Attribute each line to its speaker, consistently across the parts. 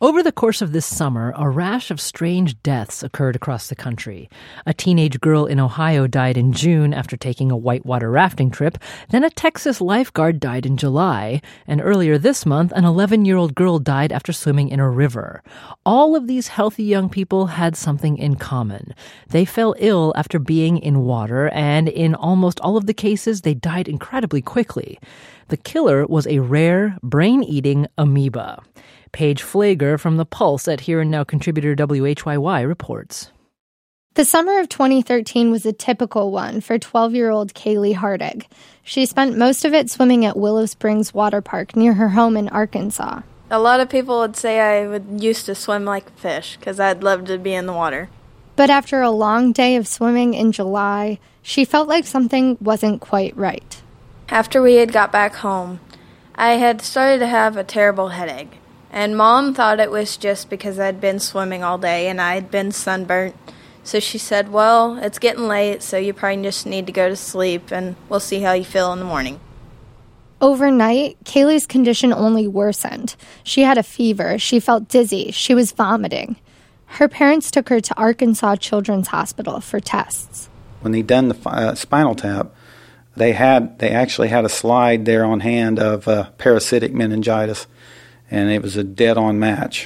Speaker 1: Over the course of this summer, a rash of strange deaths occurred across the country. A teenage girl in Ohio died in June after taking a whitewater rafting trip. Then a Texas lifeguard died in July. And earlier this month, an 11-year-old girl died after swimming in a river. All of these healthy young people had something in common. They fell ill after being in water, and in almost all of the cases, they died incredibly quickly. The killer was a rare, brain-eating amoeba. Paige Flager from The Pulse at Here and Now contributor WHYY reports.
Speaker 2: The summer of 2013 was a typical one for 12-year-old Kaylee Hardig. She spent most of it swimming at Willow Springs Water Park near her home in Arkansas.
Speaker 3: A lot of people would say I used to swim like a fish because I'd love to be in the water.
Speaker 2: But after a long day of swimming in July, she felt like something wasn't quite right.
Speaker 3: After we had got back home, I had started to have a terrible headache. And Mom thought it was just because I'd been swimming all day and I'd been sunburnt. So she said, well, it's getting late, so you probably just need to go to sleep, and we'll see how you feel in the morning.
Speaker 2: Overnight, Kaylee's condition only worsened. She had a fever, she felt dizzy, she was vomiting. Her parents took her to Arkansas Children's Hospital for tests.
Speaker 4: When they done the spinal tap, they actually had a slide there on hand of parasitic meningitis. And it was a dead-on match.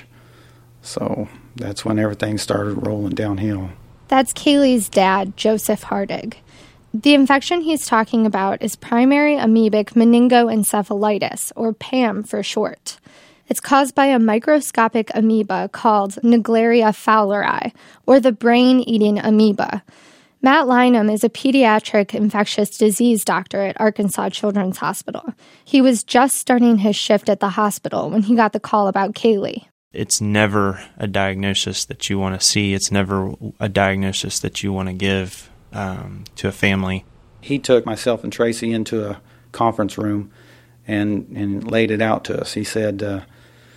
Speaker 4: So that's when everything started rolling downhill.
Speaker 2: That's Kaylee's dad, Joseph Hardig. The infection he's talking about is primary amoebic meningoencephalitis, or PAM for short. It's caused by a microscopic amoeba called Naegleria fowleri, or the brain-eating amoeba. Matt Lynham is a pediatric infectious disease doctor at Arkansas Children's Hospital. He was just starting his shift at the hospital when he got the call about Kaylee.
Speaker 5: It's never a diagnosis that you want to see. It's never a diagnosis that you want to give to a family.
Speaker 4: He took myself and Tracy into a conference room and laid it out to us. He said,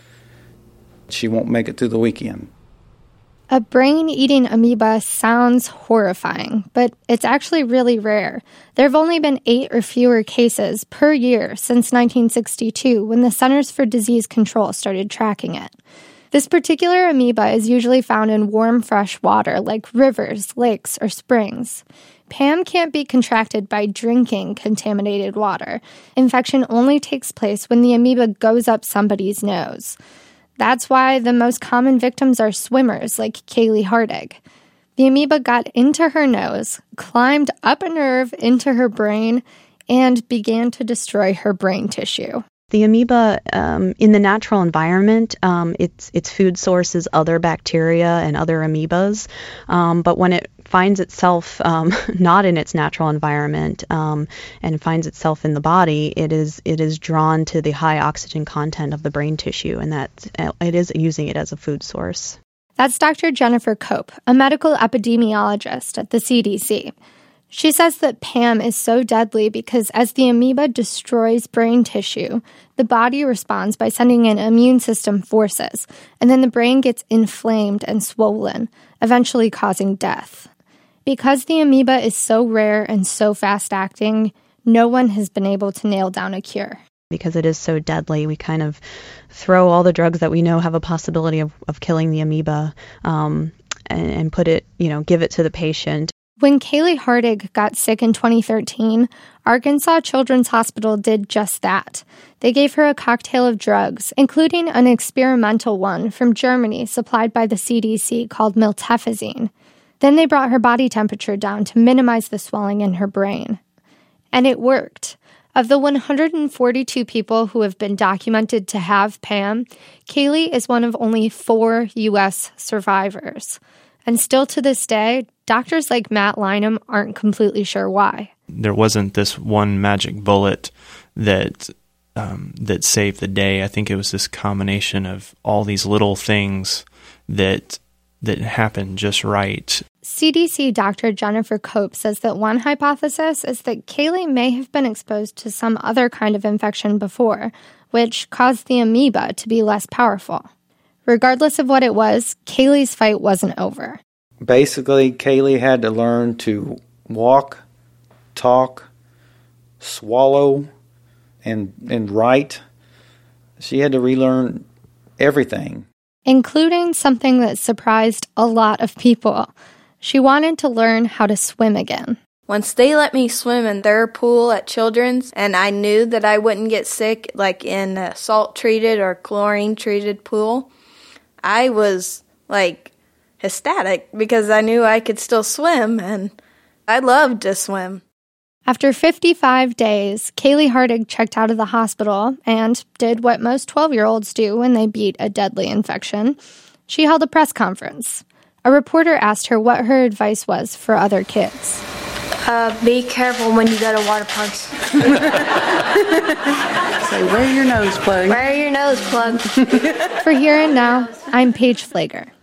Speaker 4: she won't make it through the weekend.
Speaker 2: A brain-eating amoeba sounds horrifying, but it's actually really rare. There have only been 8 or fewer cases per year since 1962, when the Centers for Disease Control started tracking it. This particular amoeba is usually found in warm, fresh water like rivers, lakes, or springs. PAM can't be contracted by drinking contaminated water. Infection only takes place when the amoeba goes up somebody's nose. That's why the most common victims are swimmers like Kaylee Hardig. The amoeba got into her nose, climbed up a nerve into her brain, and began to destroy her brain tissue.
Speaker 6: The amoeba, in the natural environment, its food source is other bacteria and other amoebas. But when it finds itself not in its natural environment and finds itself in the body, it is drawn to the high oxygen content of the brain tissue, and that it is using it as a food source.
Speaker 2: That's Dr. Jennifer Cope, a medical epidemiologist at the CDC. She says that PAM is so deadly because as the amoeba destroys brain tissue, the body responds by sending in immune system forces, and then the brain gets inflamed and swollen, eventually causing death. Because the amoeba is so rare and so fast-acting, no one has been able to nail down a cure.
Speaker 6: Because it is so deadly, we kind of throw all the drugs that we know have a possibility of killing the amoeba and put it, give it to the patient.
Speaker 2: When Kaylee Hardig got sick in 2013, Arkansas Children's Hospital did just that. They gave her a cocktail of drugs, including an experimental one from Germany supplied by the CDC called miltefosine. Then they brought her body temperature down to minimize the swelling in her brain. And it worked. Of the 142 people who have been documented to have PAM, Kaylee is one of only 4 U.S. survivors. And still to this day, doctors like Matt Lynham aren't completely sure why.
Speaker 5: There wasn't this one magic bullet that saved the day. I think it was this combination of all these little things that happened just right.
Speaker 2: CDC Dr. Jennifer Cope says that one hypothesis is that Kaylee may have been exposed to some other kind of infection before, which caused the amoeba to be less powerful. Regardless of what it was, Kaylee's fight wasn't over.
Speaker 4: Basically, Kaylee had to learn to walk, talk, swallow, and write. She had to relearn everything.
Speaker 2: including something that surprised a lot of people. She wanted to learn how to swim again.
Speaker 3: Once they let me swim in their pool at Children's, and I knew that I wouldn't get sick like in a salt-treated or chlorine-treated pool, I was like ecstatic because I knew I could still swim, and I loved to swim.
Speaker 2: After 55 days, Kaylee Hardig checked out of the hospital and did what most 12-year-olds do when they beat a deadly infection. She held a press conference. A reporter asked her what her advice was for other kids.
Speaker 7: Be careful when you go to water parks.
Speaker 8: Say, wear your nose plug.
Speaker 7: Wear your nose plug.
Speaker 2: For Here and Now, I'm Paige Flager.